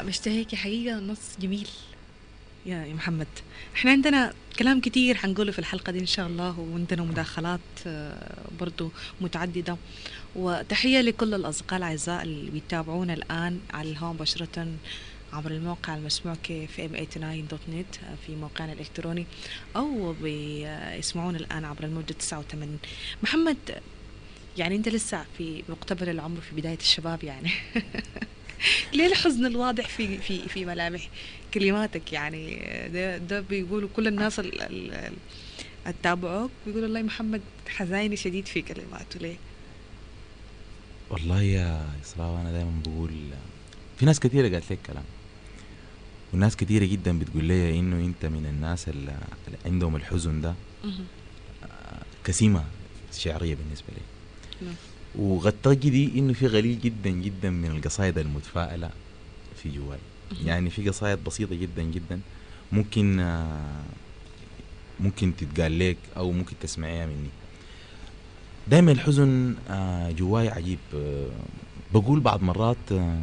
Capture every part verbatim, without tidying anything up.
مشتهيكي حقيقة نص جميل يا يا محمد. احنا عندنا كلام كتير حنقوله في الحلقة دي إن شاء الله، وعندنا مداخلات آه، برضو متعددة. وتحية لكل الأصدقاء الأعزاء اللي بيتابعونا الآن على الهواء مباشرة عبر الموقع المسموع في ام تسعة وثمانين دوت نت في موقعنا الإلكتروني، أو بيسمعونا الآن عبر الموجة تسعة وثمانين. محمد، يعني أنت لسه في مقتبل العمر، في بداية الشباب يعني. ليه الحزن الواضح في في في ملامح كلماتك؟ يعني ده ده بيقولوا كل الناس ال- ال- التابعوك بيقولوا والله محمد حزيني شديد في كلماته، ليه؟ والله يا إسراء، أنا دايما بقول في ناس كتيرة قالت لك كلام، والناس كتيرة جدا بتقول لي إنه أنت من الناس اللي اللي عندهم الحزن ده مهم. كسيمة شعرية بالنسبة لي. نعم. وقد تجدي إنه في قليل جدا جدا من القصائد المتفائلة في جواي. مهم. يعني في قصائد بسيطة جدا جدا ممكن آه، ممكن تتقال لك أو ممكن تسمعيها مني. دايما الحزن آه، جواي عجيب. آه، بقول بعض مرات آه،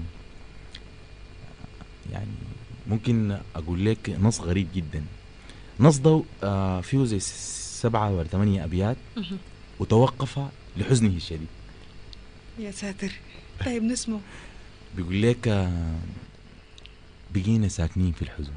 يعني ممكن أقول لك نص غريب جدا. نص ده آه، فيه زي سبعة ولا ثمانية أبيات مهم. وتوقف لحزنه الشديد. يا ساتر. طيب نسمع. بيقول لك آه، بقينا ساكنين في الحزن،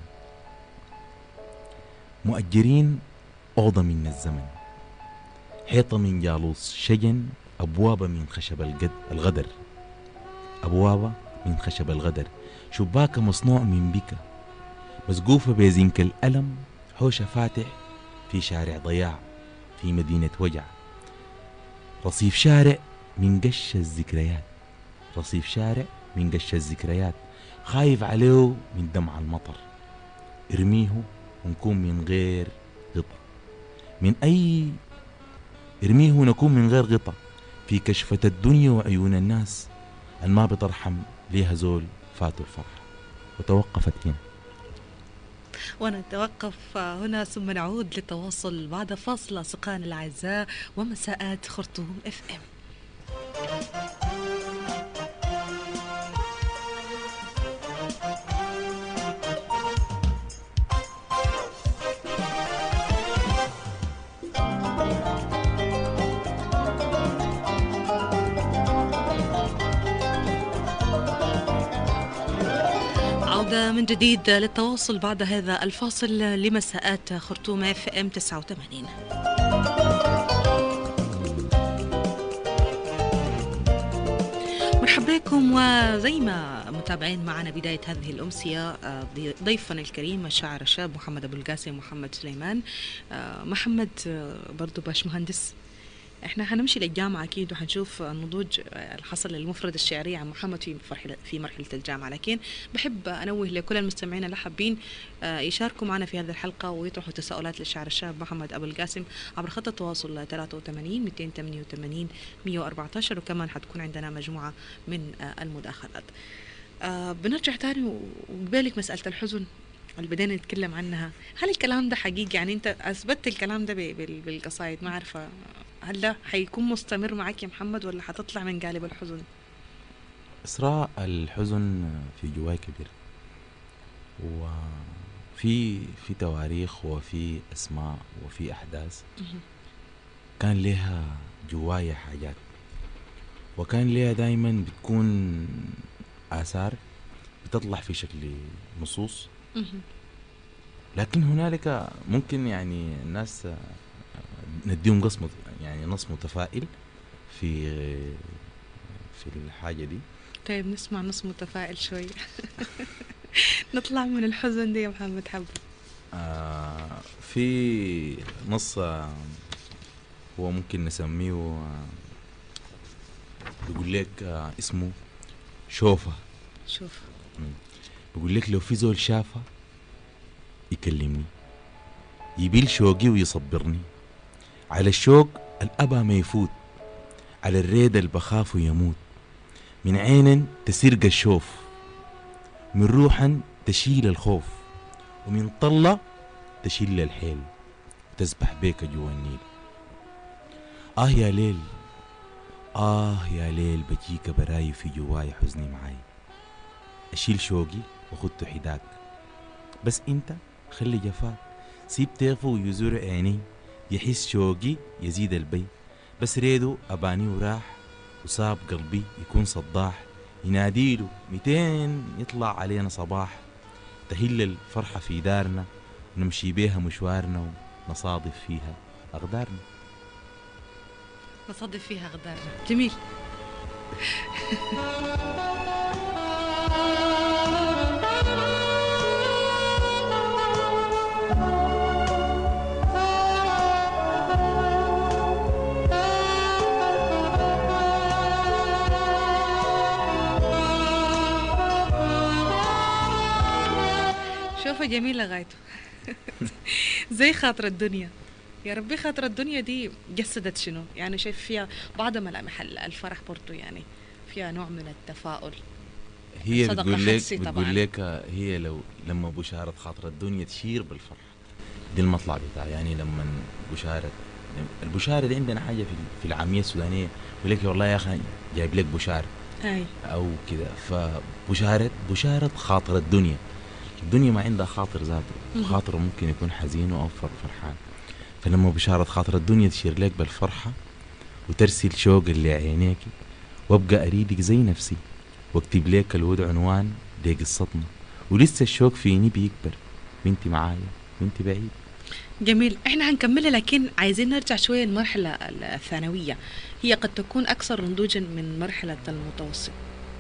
مؤجرين أوضة من الزمن، حيطة من جالوس شجن، أبواب من خشب القد الغدر، أبواب من خشب الغدر، شباك مصنوع من بكا، مسقوفة بزنك الألم، حوشة فاتح في شارع ضياع، في مدينة وجع، رصيف شارع من قش الذكريات، رصيف شارع من قش الذكريات، خايف عليه من دمع المطر، ارميه ونكون من غير غطا، من أي ارميه ونكون من غير غطا، في كشفة الدنيا وعيون الناس الما بترحم ليها زول فاتوا الفرح. وتوقفت هنا. ونتوقف هنا ثم نعود للتواصل بعد فاصل أصدقائنا الأعزاء ومساءات خرطوم اف ام. عودة من جديد للتواصل بعد هذا الفاصل لمساءات خرطوم اف ام تسعة وثمانين. مرحبا بكم، وزي ما متابعين معنا بداية هذه الأمسية آه، ضيفنا الكريم الشاعر الشاب محمد أبو القاسم محمد سليمان. آه، محمد آه، برضو باش مهندس. احنا حنمشي للجامعة أكيد وحنشوف النضوج آه، اللي حصل للمفردة الشعرية عن محمد في مرحلة في مرحلة الجامعة، لكن بحب أنوه لكل المستمعين اللي حابين آه، يشاركوا معنا في هذه الحلقة ويطرحوا تساؤلات للشاعر الشاب محمد أبو القاسم عبر خط التواصل ثلاثة وثمانين مئتين وثمانية وثمانين مئة وأربعة عشر، وكمان حتكون عندنا مجموعة من آه، المداخلات. آه، بنرجع تاني وقبالك مسألة الحزن اللي بدينا نتكلم عنها، هل الكلام ده حقيقي؟ يعني انت اثبتت الكلام ده ب- بال- بالقصايد، ما عارفه هل ده حيكون مستمر معك يا محمد ولا حتطلع من قالب الحزن؟ إسراء، الحزن في جواي كبير، وفي في تواريخ وفي أسماء وفي أحداث مهم. كان لها جواي حاجات، وكان لها دايما بتكون آثار بتطلع في شكل نصوص. مهم. لكن هنالك ممكن يعني الناس نديهم قسم يعني نص متفائل في في الحاجة دي. طيب نسمع نص متفائل شوي. نطلع من الحزن دي يا محمد حبة. آه في نص آه هو ممكن نسميه آه بيقول لك آه اسمه شوفة. شوف. مم. بيقول لك لو في زول شافة يكلمني، يبيل شوقي ويصبرني، على الشوق الأبا ما يفوت، على الريد البخاف يموت، من عين تسرق الشوف، من روحا تشيل الخوف، ومن طلة تشيل الحيل، وتسبح بيك جوا النيل. آه يا ليل، آه يا ليل، بجيك براي في جواي حزني معاي، أشيل شوقي وخدت حداك. بس انت خلي جفاك، سيب طيفه ويزور عيني، يحس شوقي يزيد البي. بس ريدو أباني وراح، وصاب قلبي يكون صداح، يناديله ميتين يطلع علينا صباح. تهل الفرحة في دارنا، ونمشي بيها مشوارنا، ونصادف فيها أقدارنا. نصادف فيها غدارنا. جميل. شوفوا جميلة غايته. زي خاطر الدنيا. يا ربي خاطر الدنيا دي جسدت شنو؟ يعني شايف فيها بعض ملامح الفرح برضو، يعني فيها نوع من التفاؤل. هي صدقة بتقول لك حسي طبعاً. بتقول لك هي لو لما بشارة خاطر الدنيا تشير بالفرح، دي المطلع بتاعها. يعني لما بشارة البشارة دي عندنا حاجة في في العامية السودانية، يقول لك والله يا أخي جايب لك بشارة أي. أو كده. فبشارة بشارة خاطر الدنيا، الدنيا ما عندها خاطر ذاته، خاطر ممكن يكون حزين أو فرحان. فلما بشارة خاطر الدنيا تشير لك بالفرحة، وترسل شوق اللي عينيك، وابقى أريدك زي نفسي، واكتب لك الود عنوان لقصتنا، ولسه الشوق فيني بيكبر، وانت معايا وانت بعيد. جميل. احنا هنكملها، لكن عايزين نرجع شوية للمرحلة الثانوية. هي قد تكون أكثر نضوجا من مرحلة المتوسط.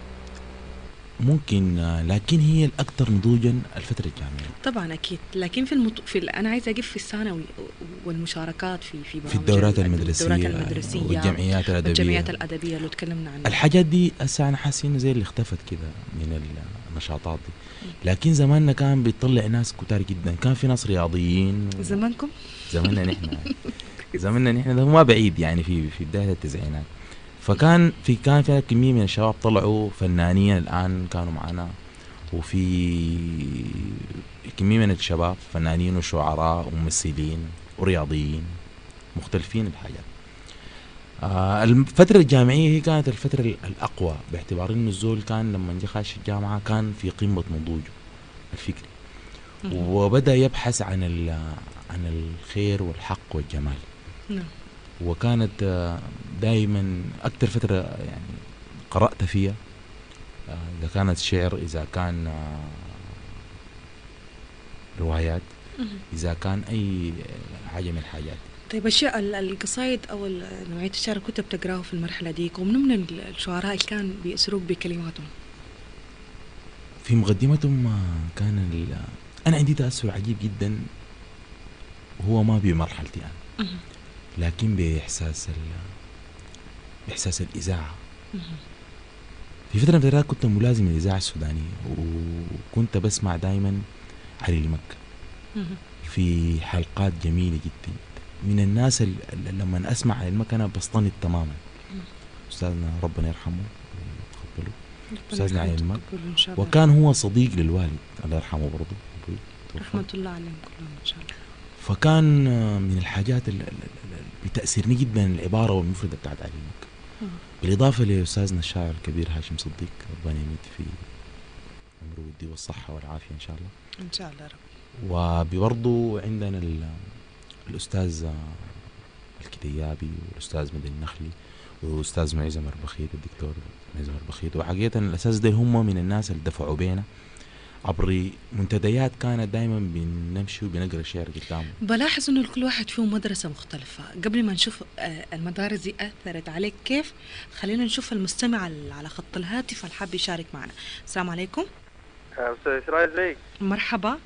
ممكن، لكن هي الأكثر نضوجا الفترة الجامعية طبعا أكيد. لكن في, المط... في ال... أنا عايزة أجيب في الثانوي والمشاركات في في في الدورات المدرسية, المدرسية, المدرسية والجمعيات الأدبية والجمعيات الأدبية اللي تكلمنا عنها. الحاجات دي هسه أنا حاسس إنه زي اللي اختفت كده من النشاطات دي. لكن زماننا كان بيطلع ناس كتار جدا، كان في ناس رياضيين و... زمانكم زماننا نحن زماننا نحن ده ما بعيد، يعني في في بداية التسعينات. فكان في كان في كمية من الشباب طلعوا فنانين الآن كانوا معنا، وفي كمية من الشباب فنانين وشعراء وممثلين ورياضيين مختلفين الحاجات. آه الفترة الجامعية هي كانت الفترة الأقوى، باعتبار إنه الزول كان لما جه خاش الجامعة كان في قمة نضوجه الفكري، وبدأ يبحث عن عن الخير والحق والجمال. نعم. وكانت دائما أكثر فترة يعني قرأت فيها، إذا كانت شعر، إذا كان روايات، إذا كان أي حاجة من الحاجات. طيب الشيء القصايد أو نوعية الشعر كنت بتقراه في المرحلة دي، ومن من الشعراء اللي كان بيأسروك بكلماتهم؟ في مقدمتهم كان أنا عندي تأثر عجيب جدا، وهو ما بمرحلتي أنا، لكن بإحساس بإحساس الإذاعة. في فترة من الفترات كنت ملازم الإذاعة السودانية، وكنت بسمع دائما علي المكة في حلقات جميلة جدا. من الناس اللي لما أسمع علي المكة أنا بصطنت تماما. أستاذنا ربنا يرحمه ويتقبله، أستاذنا علي المكة، وكان هو صديق للوالد الله يرحمه برضه، رحمة الله عليهم كلهم إن شاء الله. فكان من الحاجات اللي بتأثرني جدا العبارة والمفردة بتاعت علي المكة، بالإضافة لأستاذنا الشاعر الكبير هاشم صديق، ربنا يمد في عمره ودي والصحة والعافية إن شاء الله. إن شاء الله رب. وبرضو عندنا الأستاذ الكتيابي، والأستاذ مدني النخلي، والأستاذ معزم البخيت، الدكتور معزم البخيت. وحقيقة الأساس ده هم من الناس اللي دفعوا بينا عبر منتديات كانت دايما بنمشي وبنقرا شعر قدامه. بلاحظ انه كل واحد فيهم مدرسه مختلفه. قبل ما نشوف المدارس دي اثرت عليك كيف، خلينا نشوف المستمع على خط الهاتف الحاب يشارك معنا. السلام عليكم. استاذ اسراء ازيك؟ مرحبا.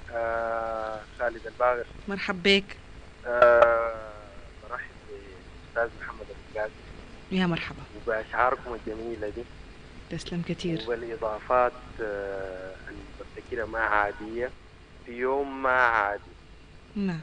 آه خالد الباغر. مرحب بك. آه برحب بالاستاذ محمد القاسم. يا مرحبا. وباشعاركم الجميله دي. تسلم كثير. والاضافات آه اللي بفتكرها ما عاديه في يوم ما عادي. نعم.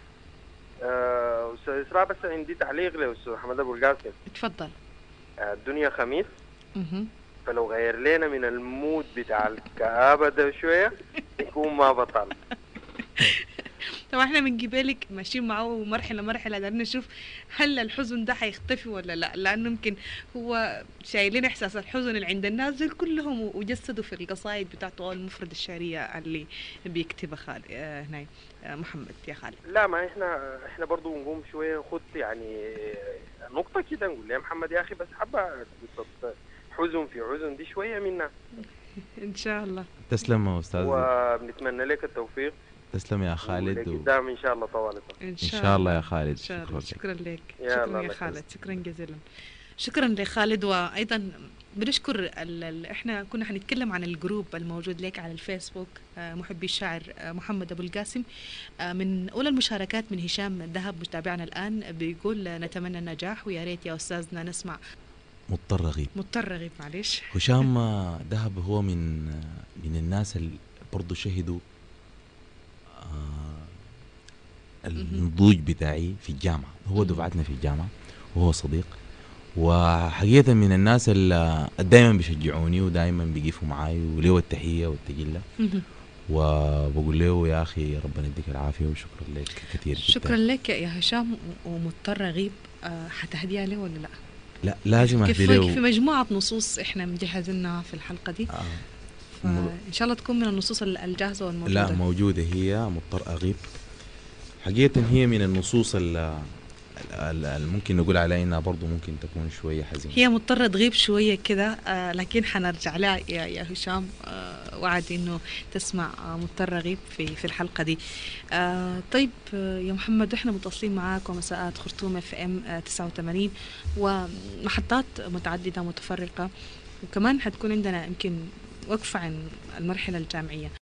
آه استاذ اسراء، بس عندي تعليق لاستاذ محمد ابو القاسم. اتفضل. آه الدنيا خميس. اها. فلو غير لنا من المود بتاع الكآبة ده شويه يكون ما بطل. طبعا احنا من قبالك ماشيين معه مرحله مرحله قاعدين نشوف هل الحزن ده حيختفي ولا لا، لانه يمكن هو شايلين احساس الحزن اللي عند الناس دول كلهم وجسدوا في القصائد بتاعته او المفرد الشعريه اللي بيكتبها خالد آه هنا آه محمد يا خالد. لا، ما احنا احنا برضو نقوم شويه خد يعني نقطه كده نقول يا محمد يا اخي بس حبه حزن في حزن دي شويه منا. ان شاء الله. تسلم يا استاذ، وبنتمنى لك التوفيق. تسلم يا خالد و... قدام ان شاء الله طوال. ان شاء, شاء الله يا خالد. شكرا, شكرا لك. يا شكرا يا خالد، شكرا جزيلا. شكرا لخالد. وايضا بنشكر ال ال احنا كنا حنتكلم عن الجروب الموجود لك على الفيسبوك محبي الشاعر محمد ابو القاسم. من اولى المشاركات من هشام ذهب متابعنا الان بيقول نتمنى النجاح ويا ريت يا استاذنا نسمع مضطر رغيب. مضطر رغيب معلش. هشام ذهب هو من من الناس اللي برضه شهدوا النضوج بتاعي في الجامعة. هو دفعتنا في الجامعة وهو صديق، وحقيقة من الناس اللي دائما بيشجعوني ودائما بيقفوا معاي وليه التحية والتجلة، وبقول له يا أخي ربنا يديك العافية وشكرا لك كثير. شكرا لك يا هشام. ومضطر أغيب حتهديها له ولا لا؟ لا لازم أهدي له. في مجموعة نصوص إحنا مجهزينها في الحلقة دي. آه. إن شاء الله تكون من النصوص الجاهزة والموجودة. لا موجودة، هي مضطر أغيب. حقيقة هي من النصوص اللي ممكن نقول عليها انها برضو ممكن تكون شويه حزينه. هي مضطره تغيب شويه كده آه لكن حنرجع لها يا, يا هشام. آه وعد انه تسمع آه مضطره غيب في في الحلقه دي. آه طيب آه يا محمد، احنا متواصلين معاك ومساءات خرطوم اف ام آه تسعة وثمانين ومحطات متعدده متفرقه، وكمان حتكون عندنا يمكن وقفه عن المرحله الجامعيه.